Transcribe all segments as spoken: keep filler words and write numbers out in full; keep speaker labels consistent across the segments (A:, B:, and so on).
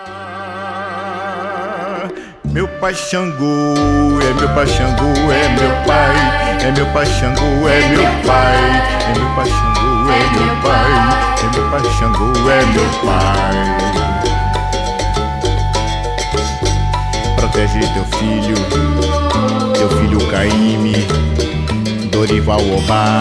A: Meu pai Xangô, é meu pai Xangô, é meu pai. É meu pai Xangô, é meu pai. É meu pai Xangô, é meu pai. É meu pai Xangô, é meu pai. Protege teu filho, teu filho Caíme, Dorival Obá,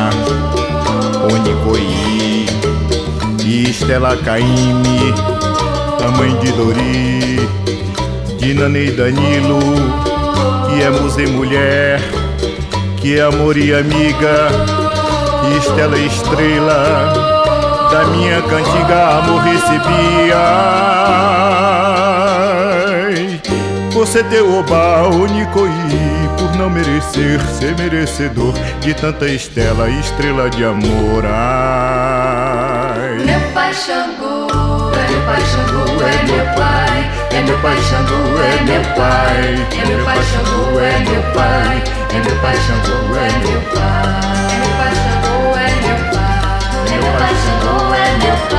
A: Onicoí e Estela Caíme, a mãe de Dori, de Nane e Danilo, que é musa e mulher, que é amor e amiga, e Estela e estrela, da minha cantiga amor recebia. Você deu Obá, Onicoí, por não merecer ser merecedor de tanta Estela, estrela de amor. Ai.
B: Meu pai Xangô, é meu pai Xangô, é meu pai. É meu pai Xangô, é meu pai. É meu pai Xangô, é meu pai. É meu pai Xangô, é meu pai. É meu pai Xangô, é meu pai. É meu pai Xangô, é meu pai.